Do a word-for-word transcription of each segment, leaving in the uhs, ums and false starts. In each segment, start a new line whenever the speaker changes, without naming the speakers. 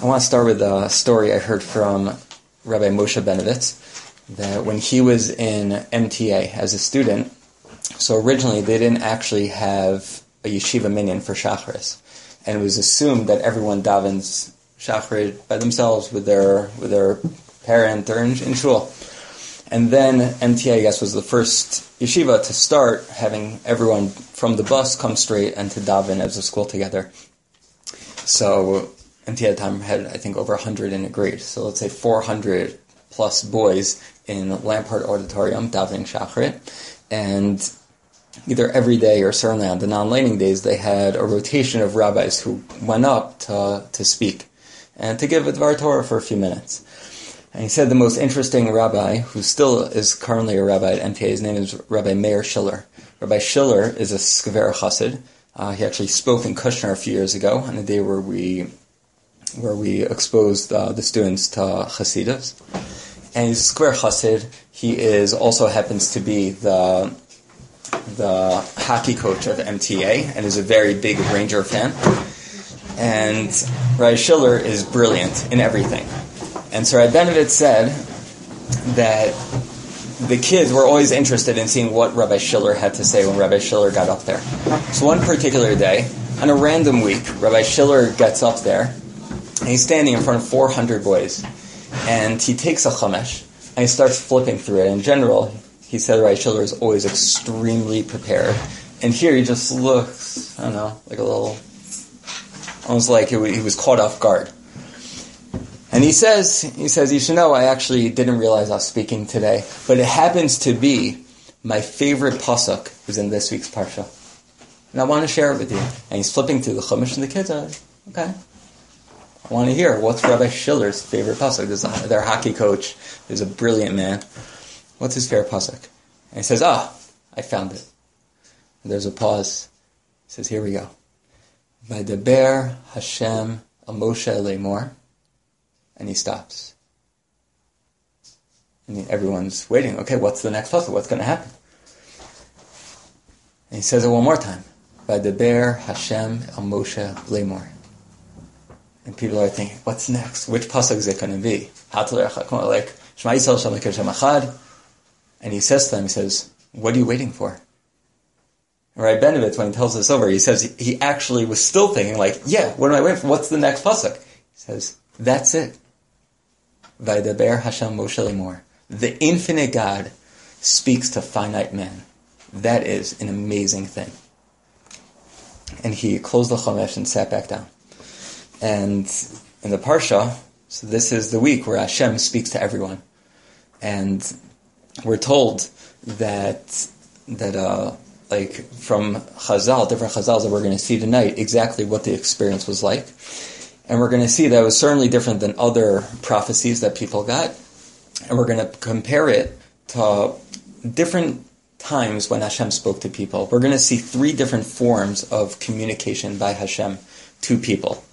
I want to start with a story I heard from Rabbi Moshe Benovitz, that when he was in M T A as a student, so originally they didn't actually have a yeshiva minyan for Shacharis, and it was assumed that everyone davens Shacharit by themselves with their with their parent or in, in shul. And then M T A, I guess, was the first yeshiva to start having everyone from the bus come straight and to daven as a school together. So M T A at the time had, I think, over one hundred in a grade. So let's say four hundred plus boys in Lampard Auditorium davening Shacharit. And either every day or certainly on the non-laning days, they had a rotation of rabbis who went up to to speak and to give a Dvar Torah for a few minutes. And he said the most interesting rabbi, who still is currently a rabbi at M T A, his name is Rabbi Meir Schiller. Rabbi Schiller is a Skver Chassid. Uh, he actually spoke in Kushner a few years ago on the day where we where we exposed uh, the students to Hasidus. And he's a Skver Chassid. He is also happens to be the the hockey coach of M T A and is a very big Ranger fan. And Rabbi Schiller is brilliant in everything. And so Rabbi Benovitz said that the kids were always interested in seeing what Rabbi Schiller had to say when Rabbi Schiller got up there. So one particular day, on a random week, Rabbi Schiller gets up there, and he's standing in front of four hundred boys, and he takes a chumash, and he starts flipping through it. In general, he said Rabbi Schiller is always extremely prepared. And here he just looks, I don't know, like a little, almost like he was caught off guard. And he says, he says, you should know, I actually didn't realize I was speaking today, but it happens to be my favorite pasuk is in this week's parsha. And I want to share it with you. And he's flipping through the chumash, and the kids are like, okay. I want to hear, what's Rabbi Schiller's favorite pasuk? There's a, their hockey coach is a brilliant man. What's his favorite pasuk? And he says, ah, I found it. And there's a pause. He says, here we go. Vaydaber Hashem el Moshe Lemor. And he stops. And everyone's waiting. Okay, what's the next pasuk? What's going to happen? And he says it one more time. Vaydaber Hashem el Moshe Lemor. And people are thinking, what's next? Which pasuk is it going to be? Like, Shema Yisrael Shem Hashem Echad. And he says to them, he says, what are you waiting for? And Rabbi Benovitz, when he tells us over, he says he actually was still thinking, like, yeah, what am I waiting for? What's the next pasuk? He says, that's it. Vaydaber Hashem Moshe Lemor. The infinite God speaks to finite man. That is an amazing thing. And he closed the chumash and sat back down. And in the parsha, so this is the week where Hashem speaks to everyone. And we're told that that uh, like from Chazal, different Chazals that we're going to see tonight, exactly what the experience was like. And we're going to see that it was certainly different than other prophecies that people got. And we're going to compare it to different times when Hashem spoke to people. We're going to see three different forms of communication by Hashem to people.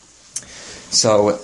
So,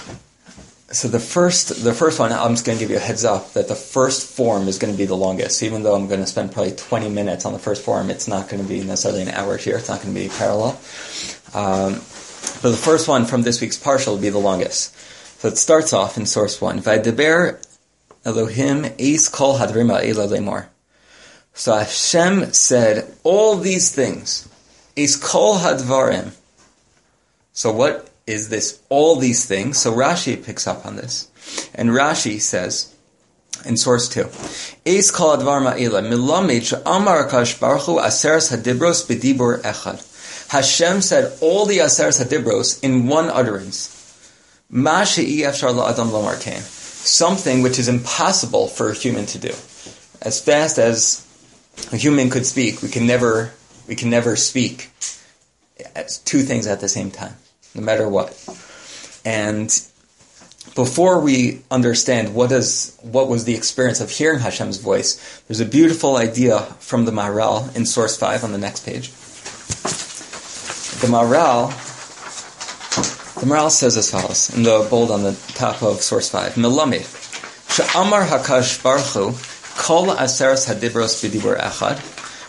so the first, the first one, I'm just going to give you a heads up that the first form is going to be the longest. Even though I'm going to spend probably twenty minutes on the first form, it's not going to be necessarily an hour here. It's not going to be parallel. Um, but the first one from this week's parsha will be the longest. So it starts off in source one. Vaydaber Elohim eis kol hadrim ha'ela lemor. So Hashem said all these things. Eis kol hadvarim. So what is this, all these things? So Rashi picks up on this. And Rashi says, in source two, Eis kol advar ma'ila, milamid she'amar HaKadosh Baruch Hu aseres hadibros b'dibur echad. Hashem said all the aseres hadibros in one utterance. Ma she'i efshar la'adam lomar kain. Something which is impossible for a human to do. As fast as a human could speak, we can never, we can never speak two things at the same time. No matter what. And before we understand what is what was the experience of hearing Hashem's voice, there's a beautiful idea from the Maharal in source five on the next page. The Maharal, the Maharal says as follows, in the bold on the top of source five. Melamid, she'amar HaKadosh Baruch Hu, kol aseres hadibros b'dibur echad,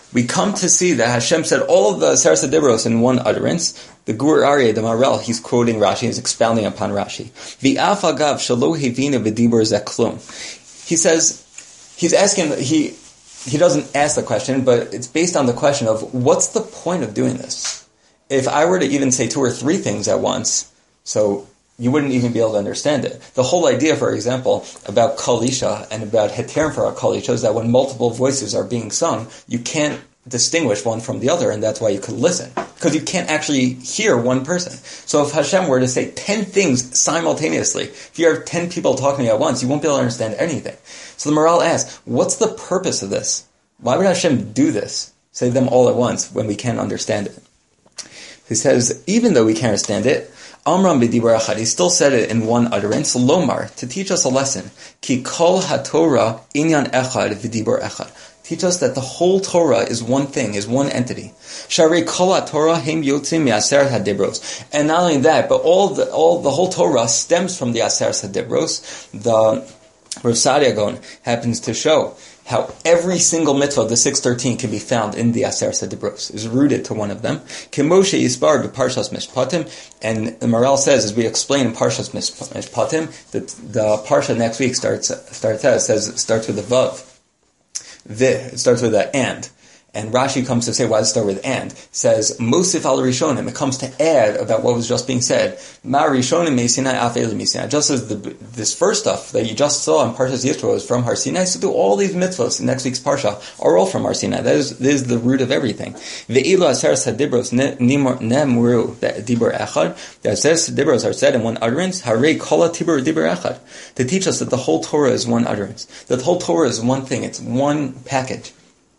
we come to see that Hashem said all of the Aseres HaDibros in one utterance. The Gur Aryeh, the Maharil, he's quoting Rashi, he's expounding upon Rashi. V'af agav shelo hevina v'dibur zeh klum. He says, he's asking, he he doesn't ask the question, but it's based on the question of, what's the point of doing this? If I were to even say two or three things at once, so you wouldn't even be able to understand it. The whole idea, for example, about Kol Isha and about Heterim for Kol Isha is that when multiple voices are being sung, you can't distinguish one from the other, and that's why you could listen. Because you can't actually hear one person. So if Hashem were to say ten things simultaneously, if you have ten people talking at once, you won't be able to understand anything. So the Maharil asks, what's the purpose of this? Why would Hashem do this? Say them all at once when we can't understand it. He says, even though we can't understand it, Amram b'dibur echad, he still said it in one utterance, Lomar, to teach us a lesson. Ki kol haTorah inyan echad v'dibur echad. Teach us that the whole Torah is one thing, is one entity. Sharei kol haTorah hem yotzim mi'aseret hadibros. And not only that, but all the all the whole Torah stems from the aseret hadibros. The Rav Saadia Gaon happens to show how every single mitzvah of the six thirteen can be found in the Aseret HaDibros, is rooted to one of them. Kemoshe Yisbar b'Parshas Mishpatim, and the Maharil says, as we explain in Parshas Mishpatim, that the Parsha next week starts starts out, says starts with a vav. The, it starts with an and. And Rashi comes to say, why does it start with and? It says, Mosif al Rishonim. It comes to add about what was just being said. Ma Rishonim me Sinai af Eli mi Sinai. Just as the, this first stuff that you just saw in Parshas Yisro was from Har Sinai, so do all these mitzvahs in next week's Parsha are all from Har Sinai. That is, that is the root of everything. Ve'ilu aseres hadibros nemuru dibur echad. The aseres hadibros are said in one utterance. Harei kol tibur dibur echad. To teach us that the whole Torah is one utterance. That the whole Torah is one thing. It's one package.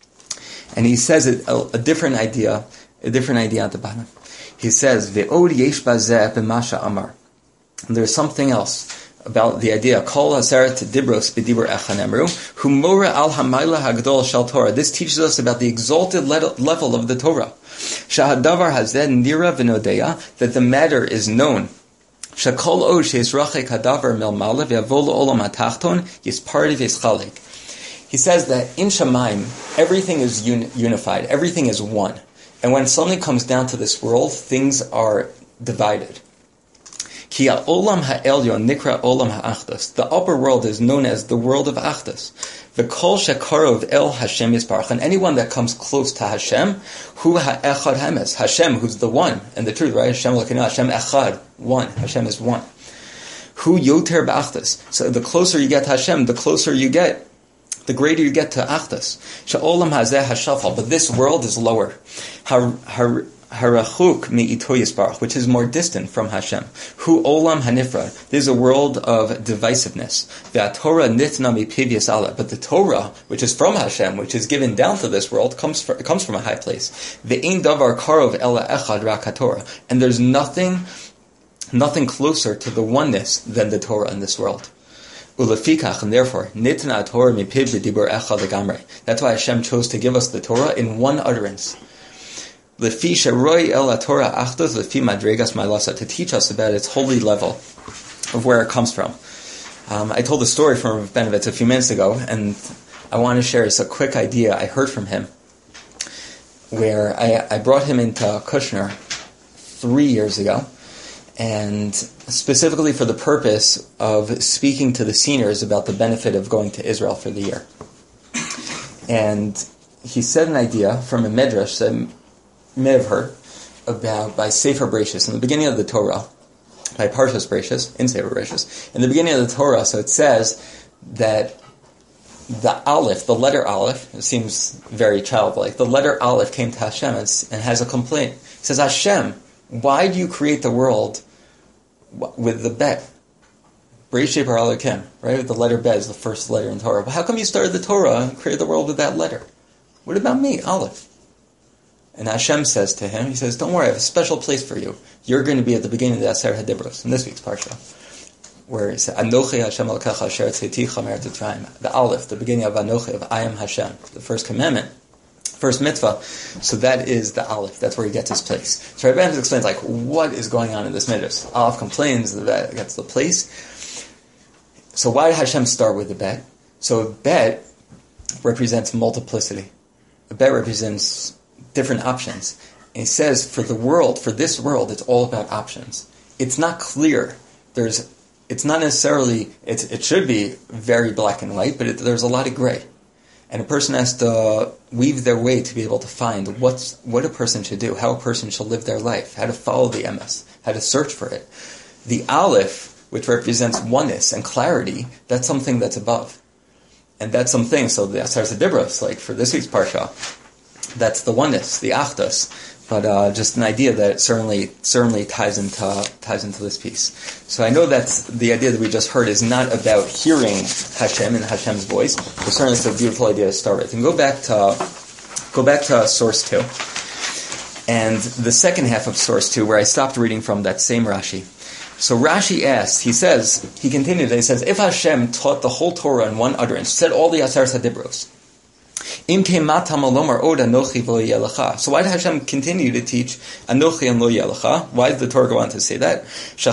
And he says it, a, a different idea, a different idea at the bottom. He says, Ve'od yesh bazeh b'masha amar. And there's something else about the idea, Kol haseret dibros b'dibur echad nemru, humora al hamayla hagdol shal Torah. This teaches us about the exalted level of the Torah. Shahadavar hazeh nira v'nodeya, that the matter is known. Shakol o she'esrachek hadavar milmala ve'avol olam hatachton yispardi v'eschalek. He says that in Shamayim, everything is un- unified, everything is one. And when something comes down to this world, things are divided. Ki ha'olam ha'elyon nikra olam ha'achdas. The upper world is known as the world of Achdas. V'kol shekarov el Hashem yisparach. And anyone that comes close to Hashem, hu ha'echad hames. Hashem, who's the one, and the truth, right? Hashem l'kina, Hashem echad, one. Hashem is one. Hu yoter ba'achdas. So the closer you get to Hashem, the closer you get, the greater you get to Achdas. Sha'olam hazeh hashafal. But this world is lower. Harachuk mi'ito yisparach, which is more distant from Hashem. Hu olam hanifrad. This is a world of divisiveness. Ve'atorah nitna mipiv yisala. But the Torah, which is from Hashem, which is given down to this world, comes from, comes from a high place. Ve'ein davar karov ela echad rak haTorah. And there's nothing, nothing closer to the oneness than the Torah in this world. Ulefikach, and therefore, nitna Torah mipiv v'dibur echad legamrei. That's why Hashem chose to give us the Torah in one utterance. Lefi sheroi el Torah achdos lefi madregas ma'alasa, to teach us about its holy level of where it comes from. Um, I told a story from Rav Benovitz a few minutes ago, and I want to share a quick idea I heard from him, where I, I brought him into Kushner three years ago, and specifically for the purpose of speaking to the seniors about the benefit of going to Israel for the year. And he said an idea from a medrash that you may have heard about by Sefer Bereshis, in the beginning of the Torah, by Parshas Bereshis, in Sefer Bereshis. In the beginning of the Torah, so it says that the Aleph, the letter Aleph, it seems very childlike, the letter Aleph came to Hashem and, and has a complaint. It says, Hashem, why do you create the world with the bet? Bereshit bara Elokim, right? The letter bet is the first letter in Torah. But how come you started the Torah and created the world with that letter? What about me, Aleph? And Hashem says to him, he says, don't worry, I have a special place for you. You're going to be at the beginning of the Aseret HaDibros, in this week's Parsha, where it says, Anochi Hashem Elokecha asher tzitecha me'eretz Mitzrayim. The Aleph, the beginning of Anochi, of I am Hashem, the first commandment. First mitzvah, so that is the Aleph. That's where he gets his place. So Rabbi explains, like, what is going on in this midrash? Aleph complains that it gets the place. So why did Hashem start with the bet? So bet represents multiplicity. bet represents different options. And he says, for the world, for this world, it's all about options. It's not clear. There's, it's not necessarily, it's, it should be very black and white, but it, there's a lot of gray. And a person has to weave their way to be able to find what's, what a person should do, how a person should live their life, how to follow the M S, how to search for it. The Aleph, which represents oneness and clarity, that's something that's above. And that's something, so the Asar Dibros, like for this week's Parsha, that's the oneness, the Achdus. But uh, just an idea that certainly certainly ties into ties into this piece. So I know that's the idea that we just heard is not about hearing Hashem and Hashem's voice, but certainly it's a beautiful idea to start with. And go back to go back to source two, and the second half of source two, where I stopped reading from that same Rashi. So Rashi asks, he says, he continues, he says, if Hashem taught the whole Torah in one utterance, said all the Asar Dibros, so why did Hashem continue to teach Anochi and Lo Yelecha? Why did the Torah go on to say that?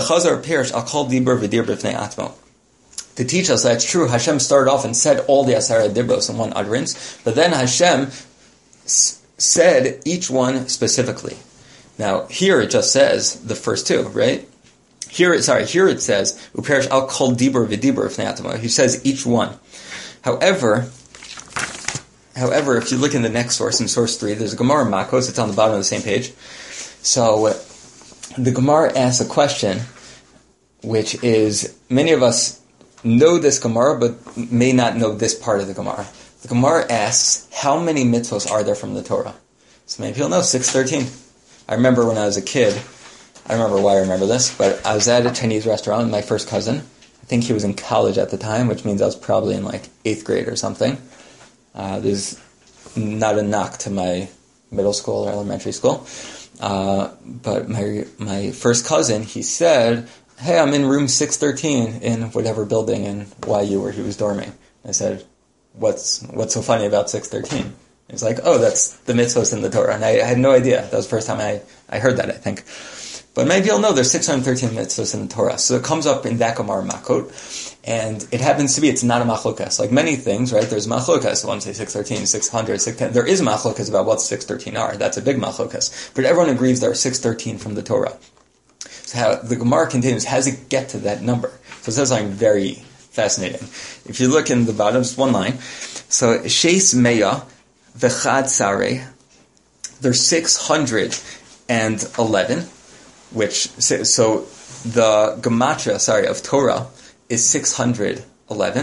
To teach us that it's true, Hashem started off and said all the Asar Dibros in one utterance, but then Hashem s- said each one specifically. Now, here it just says the first two, right? Here, it, sorry, here it says, Uperish al kol dibur v'dibur v'nei atma. He says each one. However, However, if you look in the next source, in source three, there's a Gemara Makos, it's on the bottom of the same page. So, uh, the Gemara asks a question, which is, many of us know this Gemara, but may not know this part of the Gemara. The Gemara asks, how many mitzvos are there from the Torah? So many people know, six thirteen. I remember when I was a kid, I don't remember why I remember this, but I was at a Chinese restaurant with my first cousin. I think he was in college at the time, which means I was probably in like eighth grade or something. Uh, there's not a knock to my middle school or elementary school. Uh, but my my first cousin, he said, hey, I'm in room six thirteen in whatever building in Y U where he was dorming. I said, what's what's so funny about six thirteen? He's like, oh, that's the mitzvahs in the Torah. And I, I had no idea. That was the first time I, I heard that, I think. But maybe you'll know there's six hundred thirteen mitzvahs in the Torah. So it comes up in that Gemara Makot. And it happens to be, it's not a machlokas. Like many things, right, there's machlokas. One say six thirteen, six hundred, six ten. There is a machlokas about what six thirteen are. That's a big machlokas. But everyone agrees there are six thirteen from the Torah. So how the Gemara continues, how does it get to that number? So it says something very fascinating. If you look in the bottom, just one line. So, Sheis Meya V'chad Sareh, there's six hundred eleven, which, so the gematria, sorry, of Torah is six hundred eleven.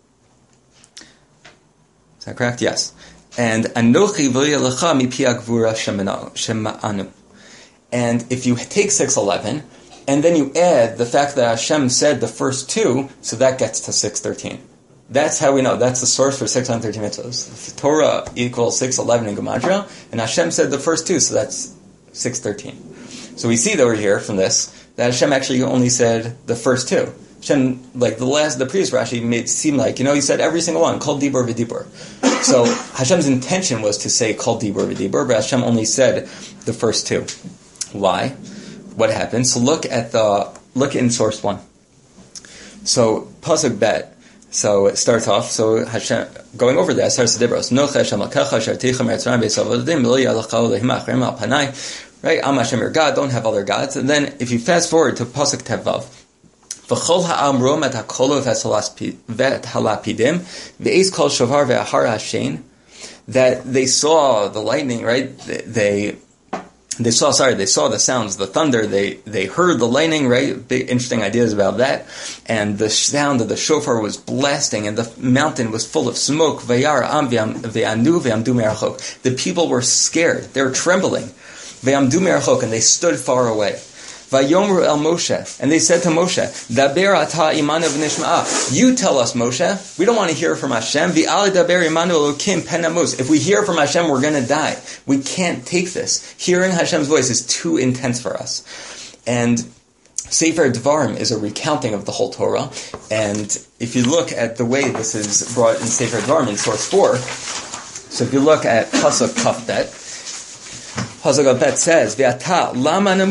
Is that correct? Yes. And Anochi v'yelecha mipi agvura shema'anu. And if you take six eleven, and then you add the fact that Hashem said the first two, so that gets to six thirteen. That's how we know. That's the source for six hundred thirteen mitzvahs. Torah equals six eleven in gematria, and Hashem said the first two, so that's six thirteen. So we see that over here from this, that Hashem actually only said the first two. Hashem, like the last, the previous Rashi made it seem like, you know, he said every single one, kol dibur v'dibur. So Hashem's intention was to say kol dibur v'dibur, but Hashem only said the first two. Why? What happened? So look at the, look in source one. So, pasuk bet. So it starts off, so Hashem, going over there, starts the Dibros. Noche Hashem al-kecha, sharticha me'etzrayim be'esavadim, lo yalachau lehimach, rem al-panai. Right? Am Hashem your God, don't have other gods. And then, if you fast forward to pasuk tevav, V'chol ha'am rom et ha'kolo v'et halapidim, v'eis kol shovar ve'ahar ha'shein, that they saw the lightning, right? They, they saw, sorry, they saw the sounds, the thunder, they, they heard the lightning, right? Big, interesting ideas about that. And the sound of the shofar was blasting, and the mountain was full of smoke. V'yar am ve'anu ve'amdu me'archok. The people were scared. They were trembling. Ve'amdu me'archok, and they stood far away. Vayomru el Moshe, and they said to Moshe, Daber ata imanu v'nishma'a. You tell us, Moshe. We don't want to hear from Hashem. V'ali daber imanu elokim penamos. If we hear from Hashem, we're going to die. We can't take this. Hearing Hashem's voice is too intense for us. And Sefer Dvarim is a recounting of the whole Torah. And if you look at the way this is brought in Sefer Dvarim in source four, so if you look at Pasuk Kaf Bet, Pasuk Kaf Bet says, V'ata lama namut.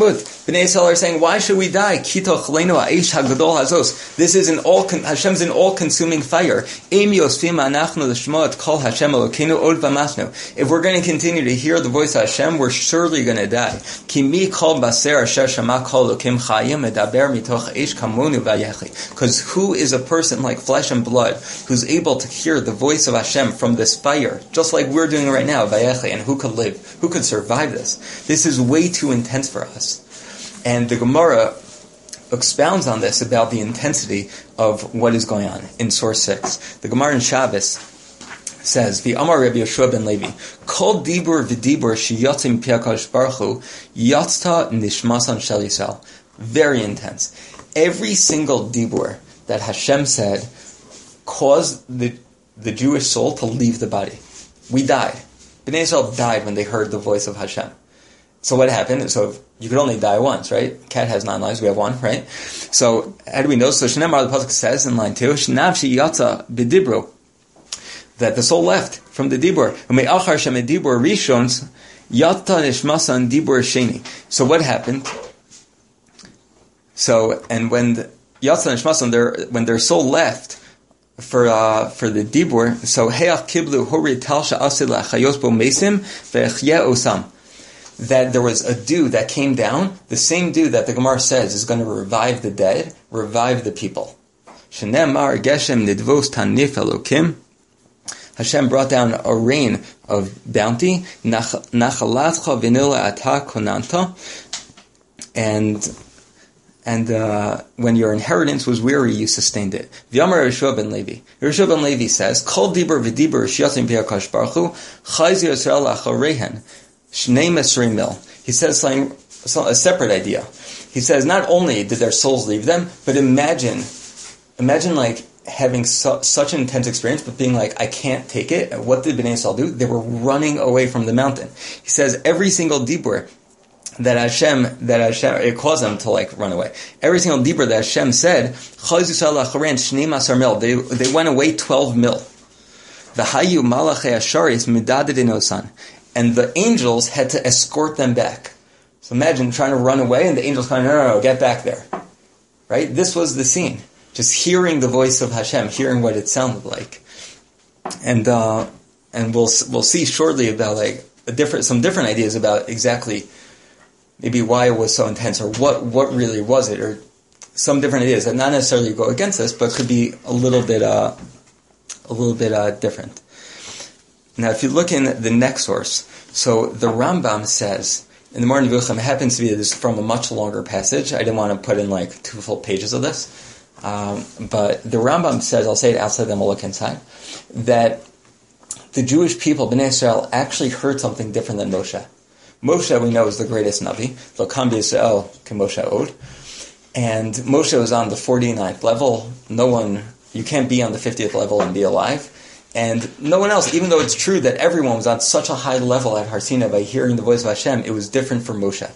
Bnei Yisrael are saying, why should we die? Kitoch leinu ha'eish hagadol hazos. This is an all, Hashem's an all-consuming fire. Emi osfim anachnu l'shmo et kol Hashem Elokeinu od v'masnu. If we're going to continue to hear the voice of Hashem, we're surely going to die. Ki mi kol baser asher shama kol Elokim chayim medaber mitoch eish kamonu v'yechi. Because who is a person like flesh and blood who's able to hear the voice of Hashem from this fire, just like we're doing right now, v'yechi, and who could live? Who could survive this? This is way too intense for us. And the Gemara expounds on this about the intensity of what is going on in source six. The Gemara in Shabbos says, "The Amar Rabbi Yeshua ben Levi, Kol dibur v'dibur sheyatzim piakash baruchu yatzta nishmasan shel Yisrael." Very intense. Every single dibur that Hashem said caused the the Jewish soul to leave the body. We died. Bnei Yisrael died when they heard the voice of Hashem. So what happened? So you could only die once, right? Cat has nine lives, we have one, right? So how do we know? So Shneimar, the pasuk says in line two, Shnavshi yatsa b'dibro, that the soul left from the dibur. Ume'achar shemedibur rishons yata nishmasan dibur sheni. So what happened? So and when the, yatsa nishmasan, their when their soul left for uh, for the dibur, so heach kiblu hori talsha asid la'chayos bo mesim ve'echye osam. That there was a dew that came down, the same dew that the Gemara says is going to revive the dead, revive the people. Shenemar geshem nidvos tanif elokim. Hashem brought down a rain of bounty. Nachalatcha vinila ata konanta. And and uh, when your inheritance was weary, you sustained it. V'yamar Yeshua ben Levi. Yeshua ben Levi says, Kol dibur v'dibur shiyatzim pi'akash baruchu chayzi Yisrael acharehen. Shnei Mesri Mil. He says something, a separate idea. He says not only did their souls leave them, but imagine, imagine like having su- such an intense experience, but being like, I can't take it. And what did Bnei Yisrael do? They were running away from the mountain. He says every single dibur that Hashem, that Hashem, it caused them to like run away. Every single dibur that Hashem said, they, they went away twelve mil. The Hayu Malachei Asharis Midadid Inosan. And the angels had to escort them back. So imagine trying to run away and the angels kind of, no, no, no, get back there. Right? This was the scene. Just hearing the voice of Hashem, hearing what it sounded like. And uh, and we'll we'll see shortly about like a different some different ideas about exactly maybe why it was so intense or what, what really was it, or some different ideas that not necessarily go against us, but could be a little bit uh, a little bit uh, different. Now, if you look in the next source, so the Rambam says, in the Moreh Nevuchim, it happens to be this from a much longer passage. I didn't want to put in like two full pages of this. Um, but the Rambam says, I'll say it outside, then we'll look inside, that the Jewish people, Bnei Yisrael, actually heard something different than Moshe. Moshe, we know, is the greatest Navi. Lo kam b'Yisrael ke Moshe od. And Moshe was on the forty-ninth level. No one, you can't be on the fiftieth level and be alive. And no one else, even though it's true that everyone was on such a high level at Har Sinai by hearing the voice of Hashem, it was different for Moshe.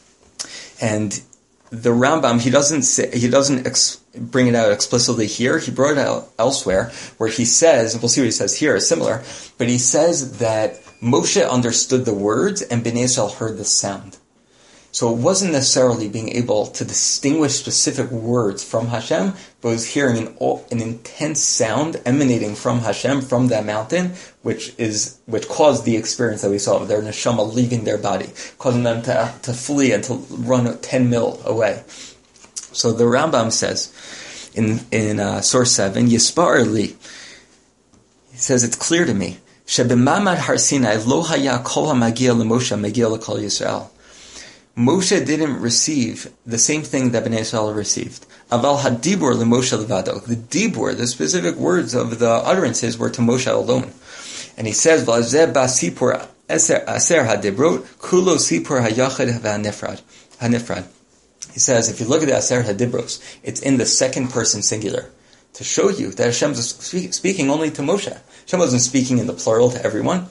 And the Rambam, he doesn't say, he doesn't ex- bring it out explicitly here. He brought it out elsewhere, where he says, we'll see what he says here, is similar, but he says that Moshe understood the words and Bnei Yisrael heard the sound. So it wasn't necessarily being able to distinguish specific words from Hashem, but it was hearing an, an intense sound emanating from Hashem, from that mountain, which is which caused the experience that we saw of their neshama leaving their body, causing them to, to flee and to run ten mil away. So the Rambam says in in uh, source seven, Yispar li, he says, it's clear to me, Shebemamad Har Sinai lo haya kol hamagia leMoshe magia lekol Yisrael. Moshe didn't receive the same thing that Bnei Yisrael received. Aval hadibur leMoshe levado. The dibur, the specific words of the utterances, were to Moshe alone. And he says, V'azeh ba sipur aser hadibrot, kulo sipur hayachid hanifrad. He says, if you look at the aser hadibros, it's in the second person singular, to show you that Hashem is speaking only to Moshe. Hashem wasn't speaking in the plural to everyone.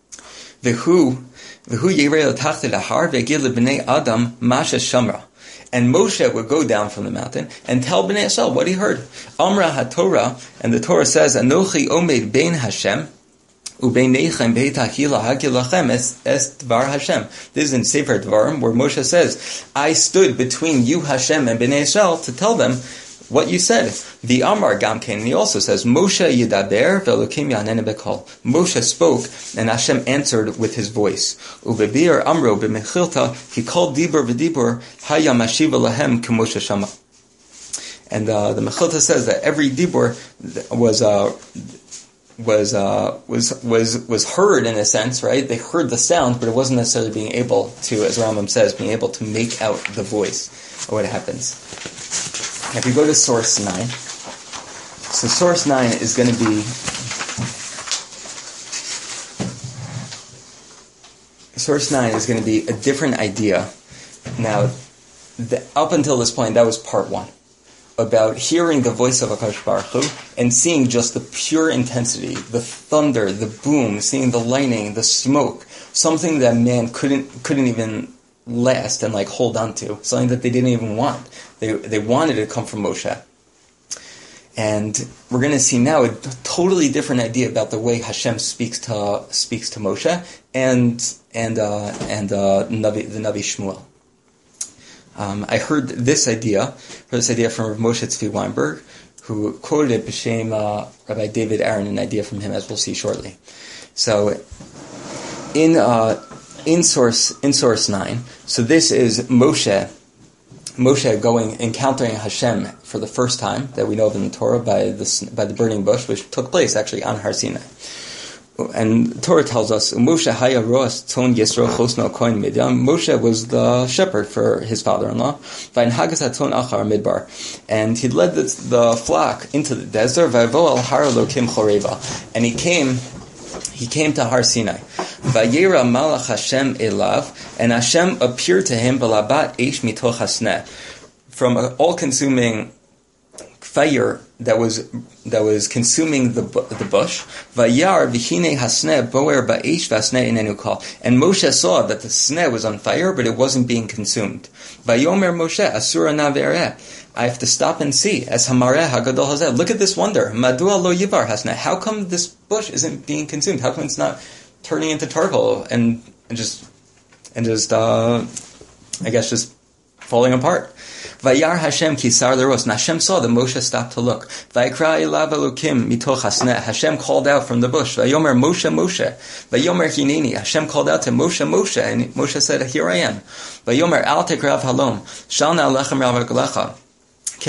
V'hu And Moshe would go down from the mountain and tell Bnei Yisrael what he heard. Amra HaTorah, and the Torah says, Anochi omed bein Hashem Ubeinechem beit ha'chila ha'gilachem es es dvar Hashem. This is in Sefer Dvarim, where Moshe says, I stood between you, Hashem, and Bnei Israel to tell them what you said. The Amar Gamkein, he also says, Moshe yidaber ve'elokim ya'anenu b'kol. Moshe spoke, and Hashem answered with his voice. Ubebir amro b'mechilta, he called dibur v'dibur, haya mashiva lahem k'moshe shama. And uh, the Mechilta says that every dibur was uh, was uh, was was was heard in a sense, right? They heard the sound, but it wasn't necessarily being able to, as Rambam says, being able to make out the voice of what happens. If you go to source nine, so source nine is going to be source nine is going to be a different idea. Now, the, up until this point, that was part one, about hearing the voice of HaKadosh Baruch Hu and seeing just the pure intensity, the thunder, the boom, seeing the lightning, the smoke, something that man couldn't couldn't even last and like hold on to, something that they didn't even want. They they wanted it to come from Moshe. And we're going to see now a totally different idea about the way Hashem speaks to speaks to Moshe and and uh, and uh, Navi, the Navi Shmuel. Um, I heard this idea, this idea from Rav Moshe Tzvi Weinberg, who quoted it b'shem uh, Rabbi David Aaron, an idea from him, as we'll see shortly. So, in uh, in source in source nine, so this is Moshe. Moshe going, encountering Hashem for the first time that we know of in the Torah by the, by the burning bush, which took place actually on Har Sinai. And the Torah tells us, Moshe haya roas tzon Yisro chosno kohen Midian. Moshe was the shepherd for his father-in-law. Vayin hagas hatzon achar midbar. And he led the, the flock into the desert. Vayvo al har Elokim choreva. And he came, he came to Har Sinai. Vayera malach Hashem elav, and Hashem appeared to him b'labat eish mitoch hasneh, from an all-consuming fire that was that was consuming the the bush. Vayar v'hinei hasneh boer ba'eish v'asneh inenu kol. And Moshe saw that the sneh was on fire, but it wasn't being consumed. Vayomer Moshe asura na ve'ereh. I have to stop and see. As hamareh hagadol hazeh. Look at this wonder. Madua lo yivar hasneh. How come this bush isn't being consumed? How come it's not turning into charcoal and, and just and just uh, I guess just falling apart? Vayar Hashem kisar leros. And Hashem saw that Moshe stopped to look. Vayikra elav Elokim mitoch hasneh. Hashem called out from the bush. Vayomer Moshe Moshe. Vayomer hineni. Hashem called out to Moshe Moshe, and Moshe said, "Here I am." Vayomer al tekrav halom. Shalna alechem ravaglecha. He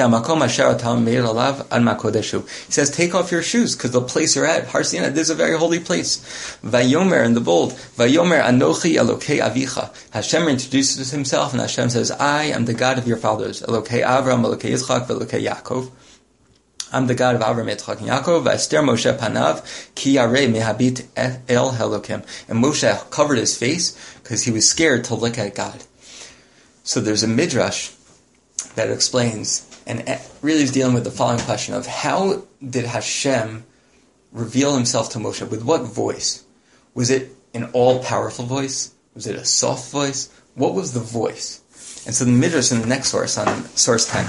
says, take off your shoes, because the place you're at, Har Sinai, this is a very holy place. Vayomer, in the bold, Vayomer Anochi Elokei Avicha. Hashem introduces himself, and Hashem says, I am the God of your fathers. Elokei Avram, Elokei Yitzchak, Elokei Yaakov. I'm the God of Avram, Yitzchak, and Yaakov. V'ester Moshe panav, ki yarei mehabit el Elokim. And Moshe covered his face, because he was scared to look at God. So there's a midrash that explains, and really is dealing with the following question of how did Hashem reveal himself to Moshe? With what voice? Was it an all-powerful voice? Was it a soft voice? What was the voice? And so the Midrash in the next source, on source ten,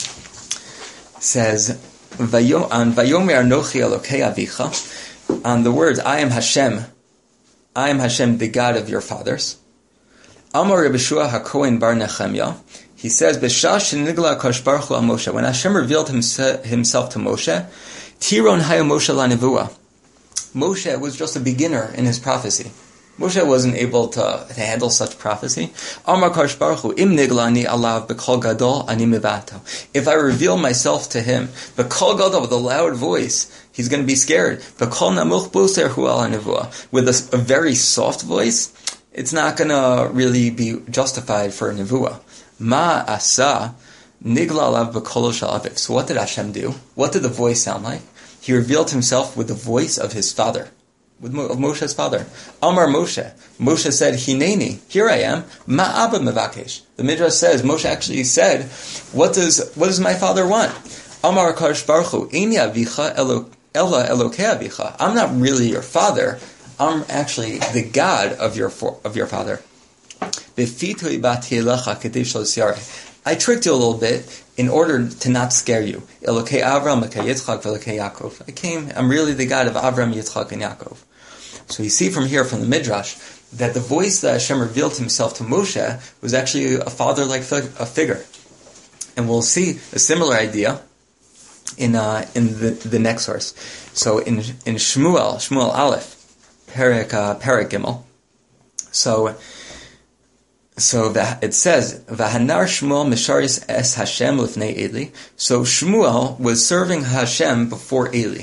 says, on Vayomer Anochi Elokei Avicha, on the words, I am Hashem, I am Hashem, the God of your fathers. Amar Rebbe Shua HaKohen Bar Nechemya, he says, "B'shah shenigla Akadosh Baruch Hu al Moshe." When Hashem revealed himself to Moshe, Tiron haya Moshe lanevua. Moshe was just a beginner in his prophecy. Moshe wasn't able to, to handle such prophecy. Amar Akadosh Baruch Hu, Im niglani alav b'kol gadol ani mivato. If I reveal myself to him, b'kol gadol, with a loud voice, he's going to be scared. B'kol namuch boser hu al hanevua. With a, a very soft voice, it's not going to really be justified for a nevuah. Ma asa nigla alav b'kolo shel aviv. So what did Hashem do? What did the voice sound like? He revealed himself with the voice of his father, with Mo- of Moshe's father. Amar Moshe. Moshe said, Hineni, here I am. Ma abba mevakesh. The Midrash says, Moshe actually said, what does what does my father want? Amar Akadosh Baruch Hu, Eini avicha elo ella elokei avicha. I'm not really your father. I'm actually the God of your for, of your father. I tricked you a little bit in order to not scare you. Elokei Avram, Elokei Yitzchak, Elokei Yaakov. I came, I'm really the God of Avram, Yitzchak, and Yaakov. So you see from here, from the Midrash, that the voice that Hashem revealed himself to Moshe was actually a father-like fig- a figure. And we'll see a similar idea in uh, in the, the next source. So in in Shmuel, Shmuel Aleph, Perek, uh, Perek Gimel, so so that it says, Vahanar Shmuel Misharis es Hashem lifnei Eli. So Shmuel was serving Hashem before Eli.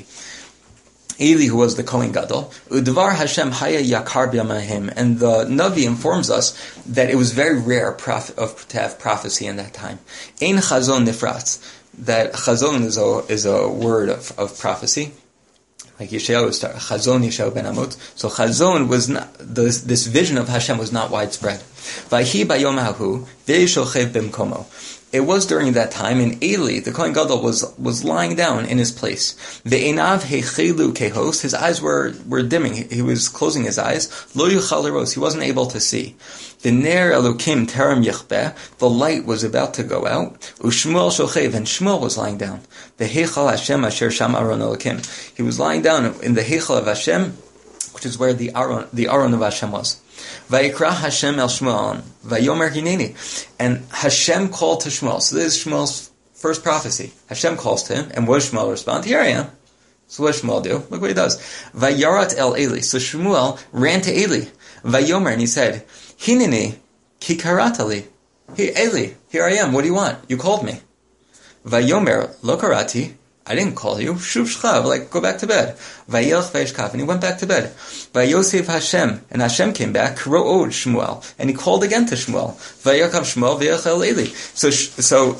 Eli, who was the Kohen Gadol, Udvar Hashem Haya Yakar B'Yamahim, and the Navi informs us that it was very rare prof- of, to have prophecy in that time. Ein Chazon Nifratz, that Chazon is a is a word of, of prophecy, like Yeshayahu was Chazon Yeshayahu ben Amot. So Chazon was not this, this vision of Hashem was not widespread. Vayhi Bayom Hahu Ve'Yishochev B'Mkomo. It was during that time, and Eli, the Kohen Gadol, was was lying down in his place. Ve'enav heichelu kehos, his eyes were, were dimming. He, he was closing his eyes. Lo yuchal leros, he wasn't able to see. V'ner elokim terem yichbeh, the light was about to go out. U'shmuel shochev, and Shmuel was lying down. Ve'heichal Hashem asher sham aron elokim. He was lying down in the heichal of Hashem, which is where the aron, the aron of Hashem was. Vayikra Hashem el Shmuel, Vayomer Hineni, and Hashem called to Shmuel. So this is Shmuel's first prophecy. Hashem calls to him, and what does Shmuel respond? Here I am. So what does Shmuel do? Look what he does. Vayarat el Eli. So Shmuel ran to Eli. Vayomer, and he said, Hineni ki karatali. Hey Eli, here I am. What do you want? You called me. Vayomer lo karati. I didn't call you. Shuv shchav, like, go back to bed. Vayelch vayishkav, and he went back to bed. Vayosef Hashem, and Hashem came back, ro'od Shmuel, and he called again to Shmuel. Vayakav Shmuel vayachel Eli. So, so,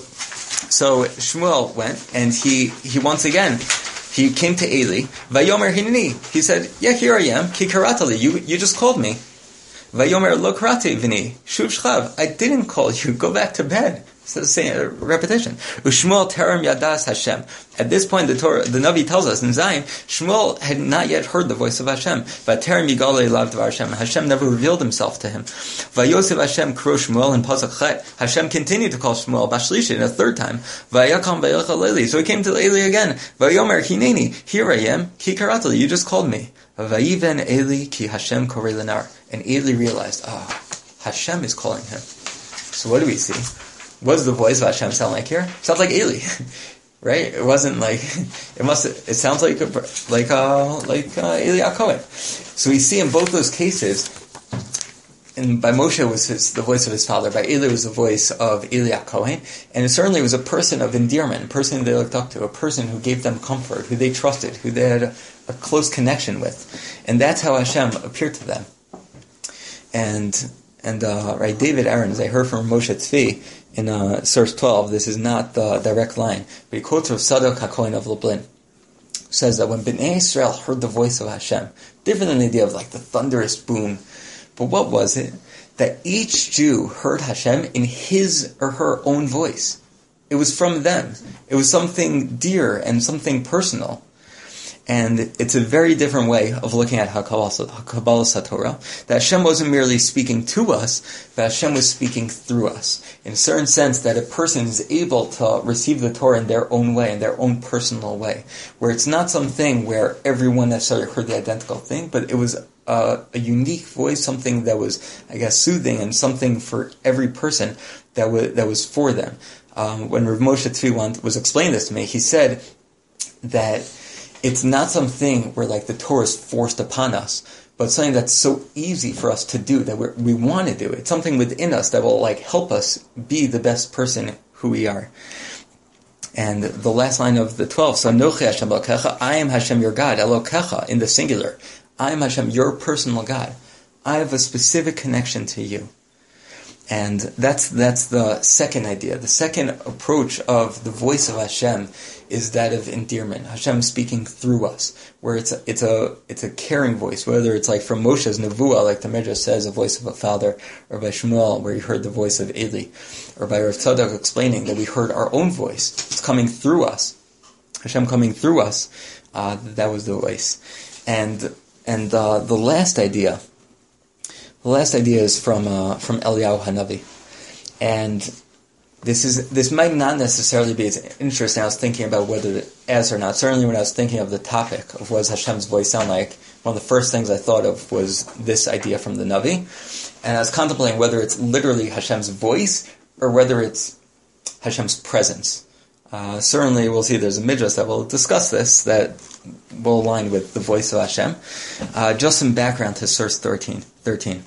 so Shmuel went, and he, he once again, he came to Eli. Vayomer hineni, he said, yeah, here I am, ki karatali, you, you just called me. Vayomer lo karati vini, shuv shchav, I didn't call you, go back to bed. So the same uh, repetition. Ushmuel terem yadas Hashem. At this point, the Torah, the Navi tells us in Zion, Shmuel had not yet heard the voice of Hashem. But terem yigale lav dvar Hashem. Hashem never revealed himself to him. Vayosef Hashem kro Shmuel and pasuk chet. Hashem continued to call Shmuel bashlishi a third time. Vayakam vayachal Eli. So he came to Eli again. Vayomer hineni. Here I am. Ki karatali. You just called me. Vayiven Eli ki Hashem korei lenar. And Eli realized, ah, oh, Hashem is calling him. So what do we see? What does the voice of Hashem sound like here? It sounds like Eli, right? It wasn't like it must. It sounds like a, like uh, like uh, Eli HaKohen. So we see in both those cases, and by Moshe was his, the voice of his father. By Eli was the voice of Eli HaKohen, and it certainly was a person of endearment, a person they looked up to, a person who gave them comfort, who they trusted, who they had a, a close connection with, and that's how Hashem appeared to them. And and uh, right, David Aaron, as I heard from Moshe Tzvi. In uh, source twelve, this is not the direct line, but he quotes Rav Tzadok HaKohen of Lublin, says that when Bnei Israel heard the voice of Hashem, different than the idea of like the thunderous boom, but what was it? That each Jew heard Hashem in his or her own voice. It was from them. It was something dear and something personal. And it's a very different way of looking at Kabbalas HaTorah, that Hashem wasn't merely speaking to us, but Hashem was speaking through us. In a certain sense, that a person is able to receive the Torah in their own way, in their own personal way, where it's not something where everyone necessarily heard the identical thing, but it was a, a unique voice, something that was, I guess, soothing, and something for every person that was, that was for them. Um, when Rav Moshe Tzvi was explaining this to me, he said that it's not something where like the Torah is forced upon us, but something that's so easy for us to do that we're, we want to do. It's something within us that will like help us be the best person who we are. And the last line of the twelve, so Nochi Hashem Elokecha, I am Hashem your God, Elokecha in the singular. I am Hashem your personal God. I have a specific connection to you. And that's that's the second idea. The second approach of the voice of Hashem is that of endearment. Hashem speaking through us, where it's a, it's a it's a caring voice. Whether it's like from Moshe's Nevuah, like the Midrash says, a voice of a father, or by Shmuel, where he heard the voice of Eli, or by Rav Tzadok explaining that we heard our own voice. It's coming through us. Hashem coming through us. Uh, that was the voice. And and uh, the last idea. The last idea is from uh, from Eliyahu Hanavi, and this is this might not necessarily be as interesting. I was thinking about whether to ask or not. Certainly, when I was thinking of the topic of what does Hashem's voice sound like, one of the first things I thought of was this idea from the Navi. And I was contemplating whether it's literally Hashem's voice or whether it's Hashem's presence. Uh, certainly we'll see there's a midrash that will discuss this that will align with the voice of Hashem. Uh, just some background to source thirteen. thirteen.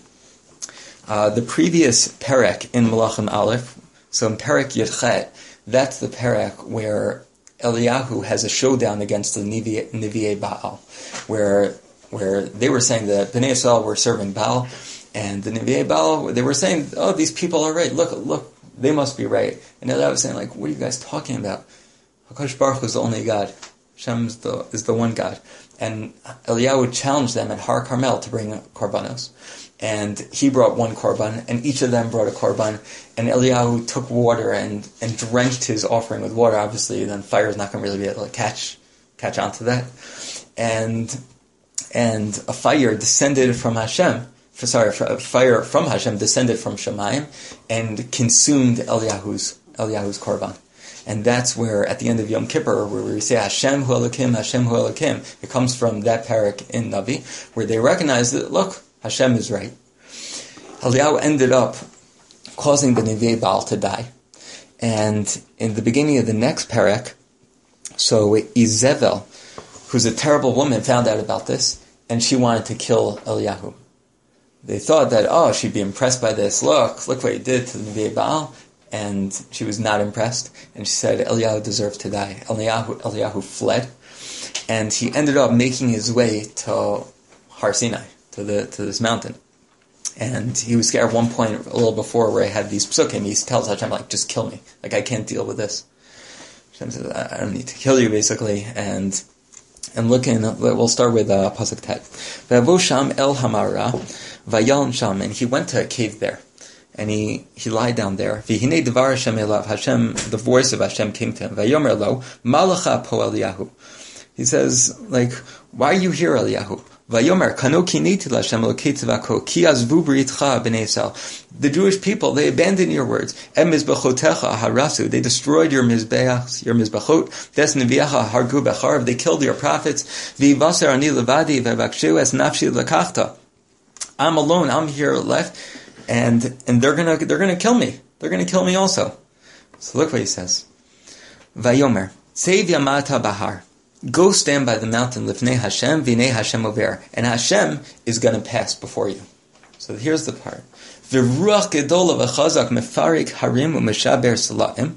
Uh, the previous perek in Malachim Aleph, so in perek Yudchet, that's the perek where Eliyahu has a showdown against the Nevi'e, Nevi'e Baal, where where they were saying that Bnei Yisrael were serving Baal, and the Nevi'e Baal, they were saying, oh, these people are right, look, look, they must be right. And Eliyahu was saying, like, what are you guys talking about? HaKadosh Baruch Hu is the only God. Hashem is the, is the one God. And Eliyahu would challenge them at Har Carmel to bring korbanos. And he brought one korban, and each of them brought a korban, and Eliyahu took water and, and drenched his offering with water. Obviously, then fire is not going to really be able to catch catch onto that. And and a fire descended from Hashem, for, sorry, a fire from Hashem descended from Shemayim and consumed Eliyahu's Eliyahu's korban. And that's where, at the end of Yom Kippur, where we say Hashem Hu Elokim, Hashem Hu Elokim, it comes from that parak in Navi, where they recognize that, look, Hashem is right. Eliyahu ended up causing the Nevi'e Baal to die. And in the beginning of the next parak, so Izebel, who's a terrible woman, found out about this, and she wanted to kill Eliyahu. They thought that, oh, she'd be impressed by this. Look, look what he did to the Nevi'e Baal. And she was not impressed. And she said, Eliyahu deserves to die. Eliyahu, Eliyahu fled. And he ended up making his way to Har Sinai, to the to this mountain. And he was scared at one point, a little before, where I had these psukim. He tells Hashem, like, just kill me. Like, I can't deal with this. Hashem says, I don't need to kill you, basically. And and looking, we'll start with uh, Pasuk Tet. V'avo sham el hamara, vayalm sham. And he went to a cave there. And he, he lied down there. V'hinei devar Hashem elav. Hashem, the voice of Hashem came to him. Vayomer lo, malacha po Eliyahu. He says, like, why are you here, Eliyahu? Vayomer, kano kiniti l'Hashem elokei tzvako, ki azvu b'ritcha b'nei Yisrael. The Jewish people, they abandoned your words. Em mizbechotecha harasu. They destroyed your mizbeachs, your mizbechot. Ves neviacha hargu b'charv. They killed your prophets. V'yivaser ani levadi v'vakshu es nafshi l'kachta. I'm alone. I'm here left. And and they're gonna they're gonna kill me. They're gonna kill me also. So look what he says. Vayomer, Seiv Yamata Bahar. Go stand by the mountain Lifnei Hashem, Vinei Hashem over. And Hashem is gonna pass before you. So here's the part. V'ruach gedola v'chazak mefarik harim u'meshaber salaim.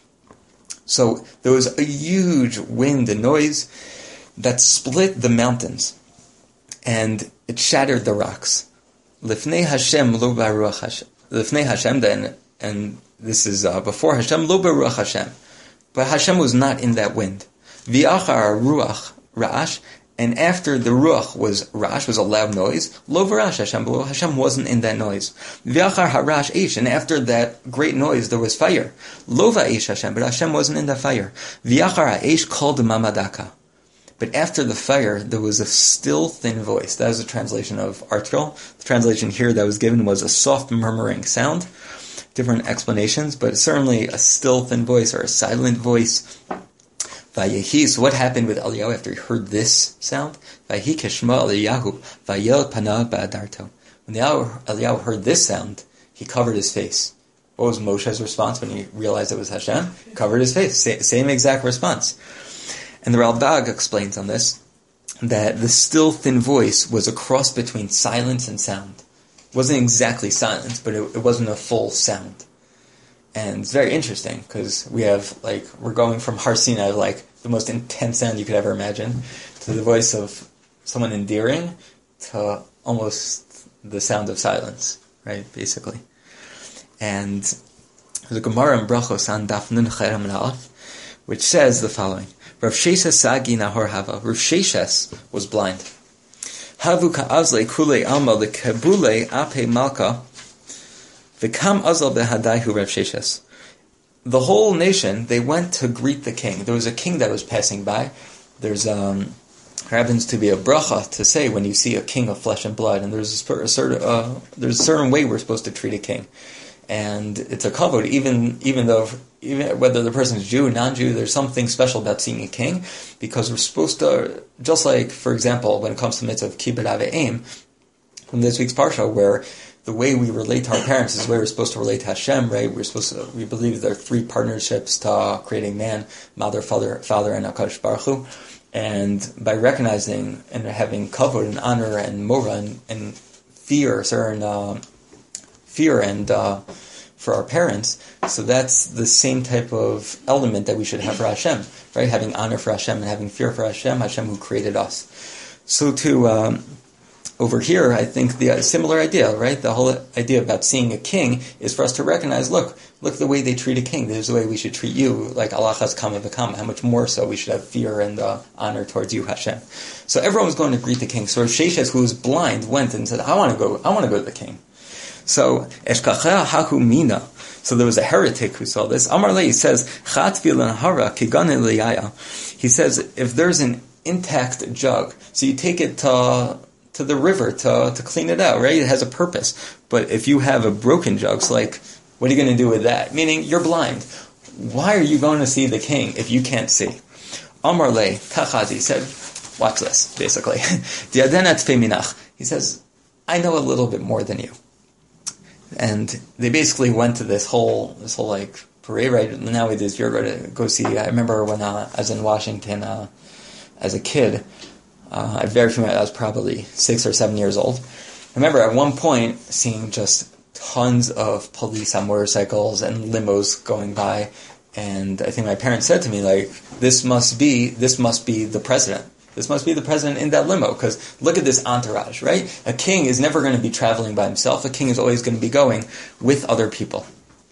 So there was a huge wind and noise that split the mountains. And it shattered the rocks. Lifnei Hashem lo baruch Hashem. Lifnei Hashem, then, and this is uh, before Hashem, lo baruch Hashem. But Hashem was not in that wind. V'achar ruach ra'ash, and after the ruach was ra'ash, was a loud noise, lo v'rash Hashem, but Hashem wasn't in that noise. V'achar harash eish, and after that great noise there was fire. Lo v'aish Hashem, but Hashem wasn't in that fire. V'achar ha'eish called mamadaka. But after the fire, there was a still, thin voice. That was a translation of Article. The translation here that was given was a soft, murmuring sound. Different explanations, but certainly a still, thin voice or a silent voice. Vayehi. So what happened with Eliyahu after he heard this sound? Vayehi keshma Eliyahu vayel panav ba'adarto. When Eliyahu heard this sound, he covered his face. What was Moshe's response when he realized it was Hashem? He covered his face. Same exact response. And the Ralbag explains on this that the still thin voice was a cross between silence and sound. It wasn't exactly silence, but it, it wasn't a full sound. And it's very interesting because we have, like, we're going from Har Sinai, like the most intense sound you could ever imagine, to the voice of someone endearing, to almost the sound of silence, right, basically. And there's a Gemara in Brachos on Daf Nun Cher Amud Aleph, which says the following. Rav Sheshes Sagi Nahor Hava. Rav Sheshes was blind. Havu ka'azle kule alma lekebule ape malka v'kam azal behadaihu Rav Sheshes. The whole nation, they went to greet the king. There was a king that was passing by. There's um, happens to be a bracha to say when you see a king of flesh and blood, and there's a certain uh, there's a certain way we're supposed to treat a king. and it's a kavod, even even though even whether the person is Jew or non-Jew, there's something special about seeing a king, because we're supposed to, just like, for example, when it comes to mitzvah of kibbud av v'em, from this week's parsha, where the way we relate to our parents is the way we're supposed to relate to Hashem, right? We're supposed to, we believe there are three partnerships to creating man: mother, father, father, and HaKadosh Baruch Hu. And by recognizing and having kavod and honor and mora and, and fear, certain uh, fear and uh, for our parents, so that's the same type of element that we should have for Hashem, right? Having honor for Hashem and having fear for Hashem, Hashem who created us. So to um, over here, I think the uh, similar idea, right? The whole idea about seeing a king is for us to recognize, look, look the way they treat a king. This is the way we should treat you, like Allah has kama v'kama. How much more so we should have fear and uh, honor towards you, Hashem. So everyone was going to greet the king. So Sheshes, who was blind, went and said, I want to go, I want to go to the king. So, Eshkacha hahu mina. So there was a heretic who saw this. Amar Le, he says, Chatvi l'nahara kigan eliyaya. He says, if there's an intact jug, so you take it to, to the river to, to clean it out, right? It has a purpose. But if you have a broken jug, it's like, what are you going to do with that? Meaning, you're blind. Why are you going to see the king if you can't see? Amar Le, Tachazi, he said, watch this, basically. He says, I know a little bit more than you. And they basically went to this whole, this whole like parade, right? Nowadays, you're going to go see, I remember when uh, I was in Washington uh, as a kid, uh, I'm very familiar, I was probably six or seven years old. I remember at one point seeing just tons of police on motorcycles and limos going by, and I think my parents said to me, like, this must be, this must be the president. This must be the president in that limo, because look at this entourage, right? A king is never going to be traveling by himself. A king is always going to be going with other people.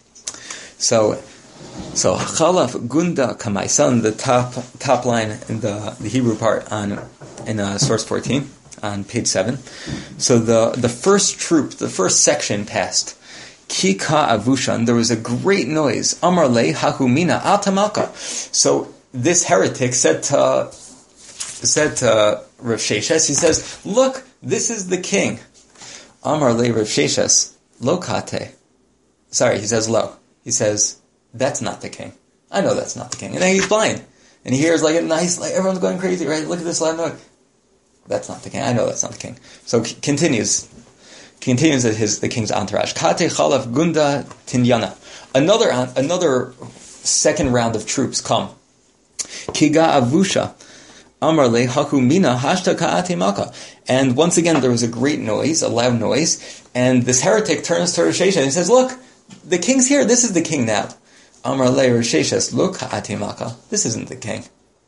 So, so Chalaf Gunda Kamaisan, the top top line in the, the Hebrew part on in uh, source fourteen on page seven. So the the first troop, the first section passed. Kika Avushan, there was a great noise. Amar Le Hahumina Atamalka. So this heretic said to said to Rav Sheshes, he says, look, this is the king. Amar Le Rav Sheshes, Lo Kate. Sorry, he says lo. He says, that's not the king. I know that's not the king. And then he's blind. And he hears like a nice, like everyone's going crazy, right? Look at this loud noise. That's not the king. I know that's not the king. So c- continues, continues at his, the king's entourage. Kate Chalaf Gunda Tinyana. Another, another second round of troops come. Kiga Avusha. Amar Le Haku Mina Hashta Ka'ate Malka. And once again there was a great noise, a loud noise, and this heretic turns to Rosh Hashanah and says, look, the king's here, this is the king now. Amar Le Rosh Hashanah, Lo Ka'ate Malka. This isn't the king.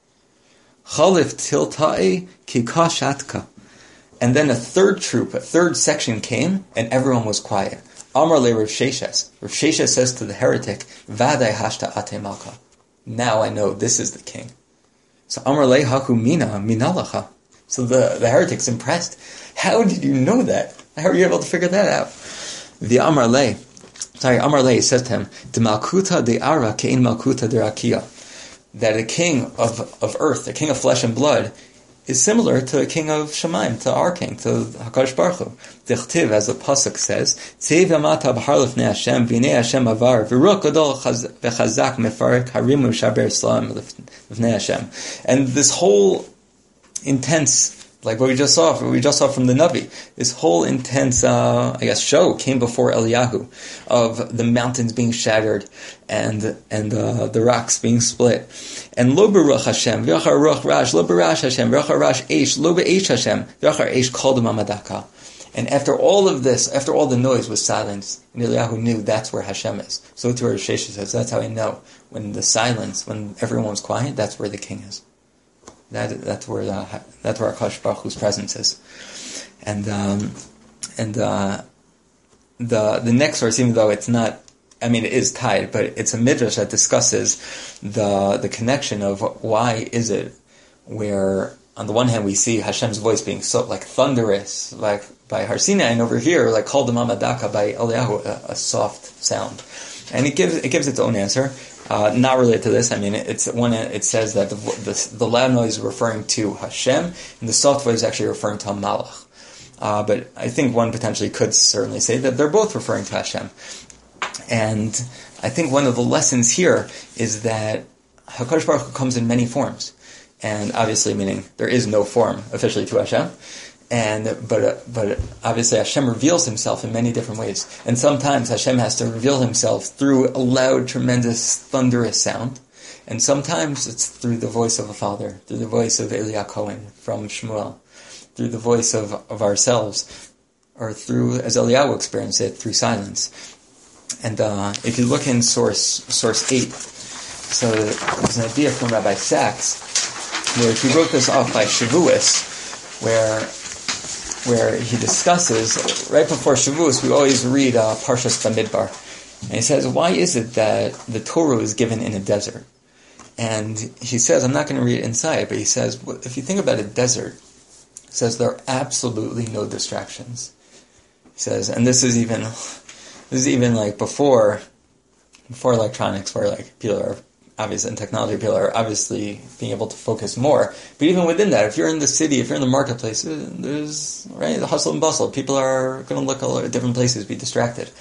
Chalif Tiltae Kikashatka. And then a third troop, a third section came, and everyone was quiet. Amar Le Rosh Hashanah. Rosh Hashanah says to the heretic, Vadai Hashta Ate Malka. Now I know this is the king. So Amar Le Haku Mina Minalacha. So the, the heretic's impressed. How did you know that? How are you able to figure that out? The Amar Le, sorry, Amar Le says to him, De Malkuta de Ara Kein Malkuta de Rakia. That a king of, of earth, a king of flesh and blood, is similar to a king of Shemaim, to our king, to HaKadosh Baruch Hu. Dichtiv, as the pasuk says, Tzeiv Yamata B'har Lefnei Hashem, V'nei Hashem Avar, V'ruach Gadol V'chazak Mefarek Harim U'Shaber Slam Lefnei Hashem. And this whole intense, like what we just saw, what we just saw from the Navi, this whole intense, uh, I guess, show came before Eliyahu, of the mountains being shattered, and and uh, the rocks being split. And lo beruach Hashem, v'yachar ruach rash, lo berash Hashem, v'yachar rash eish, lo be'eish Hashem, v'yachar eish kol d'mamadaka. And after all of this, after all the noise was silence, and Eliyahu knew that's where Hashem is. So too Rosh Hashanah says, that's how I know. When the silence, when everyone was quiet, that's where the king is. That that's where the, that's where HaKadosh Baruch Hu's presence is. And um, and uh, the the next verse, even though it's not, I mean, it is tied, but it's a midrash that discusses the the connection of why is it where on the one hand we see Hashem's voice being so like thunderous, like by Har Sinai, and over here like Kol D'Mamadaka by Eliyahu, a, a soft sound, and it gives it gives its own answer. Uh, not related to this. I mean, it's one. It says that the, the the loud noise is referring to Hashem, and the soft voice is actually referring to Malach. Uh, but I think one potentially could certainly say that they're both referring to Hashem. And I think one of the lessons here is that HaKadosh Baruch Hu comes in many forms. And obviously, meaning there is no form officially to Hashem. And but uh, but obviously Hashem reveals himself in many different ways. And sometimes Hashem has to reveal himself through a loud, tremendous, thunderous sound. And sometimes it's through the voice of a father, through the voice of Eli Cohen from Shmuel, through the voice of, of ourselves, or through, as Eliyahu experienced it, through silence. And uh, if you look in source source eight, so there's an idea from Rabbi Sachs, where he wrote this off by Shavuos, where where he discusses, right before Shavuos, we always read uh, Parshas Bamidbar. And he says, why is it that the Torah is given in a desert? And he says, I'm not going to read it inside, but he says, well, if you think about a desert, he says there are absolutely no distractions. He says, and this is even, this is even like before, before electronics, where like people are obviously in technology, people are obviously being able to focus more. But even within that, if you're in the city, if you're in the marketplace, there's right the hustle and bustle. People are going to look a lot at different places, be distracted.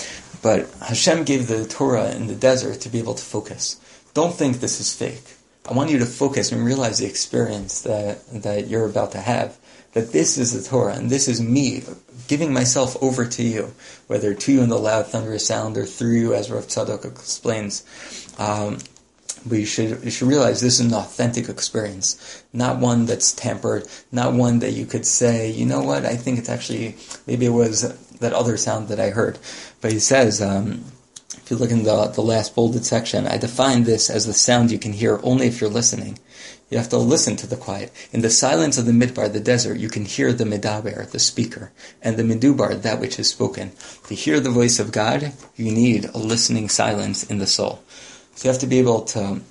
But Hashem gave the Torah in the desert to be able to focus. Don't think this is fake. I want you to focus and realize the experience that, that you're about to have. That this is the Torah, and this is me giving myself over to you, whether to you in the loud, thunderous sound, or through you, as Rav Tzadok explains. Um, but you should, you should realize this is an authentic experience, not one that's tampered, not one that you could say, you know what, I think it's actually, maybe it was that other sound that I heard. But he says, um, if you look in the, the last bolded section, I define this as the sound you can hear only if you're listening. You have to listen to the quiet. In the silence of the midbar, the desert, you can hear the medaber, the speaker, and the medubar, that which is spoken. To hear the voice of God, you need a listening silence in the soul. So you have to be able to,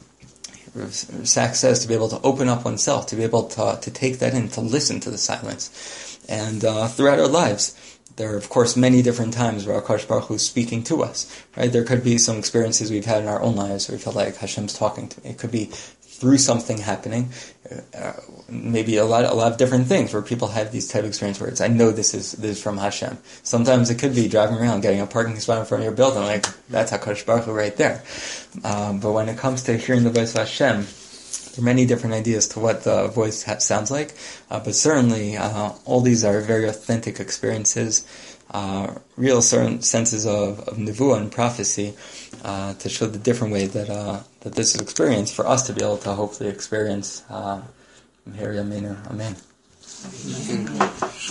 Sachs says, to be able to open up oneself, to be able to, to take that in, to listen to the silence. And uh, throughout our lives, there are, of course, many different times where HaKadosh Baruch Hu is speaking to us. Right? There could be some experiences we've had in our own lives where we feel like Hashem's talking to me. It could be through something happening, uh, maybe a lot, a lot of different things where people have these type of experience where it's, I know this is this is from Hashem. Sometimes it could be driving around, getting a parking spot in front of your building, like that's HaKadosh Baruch Hu right there. Um, but when it comes to hearing the voice of Hashem, there are many different ideas to what the voice ha- sounds like, uh, but certainly uh, all these are very authentic experiences, uh, real certain senses of, of nevuah and prophecy, uh, to show the different way that uh, that this is experienced for us to be able to hopefully experience. Uh, Amen. Amen.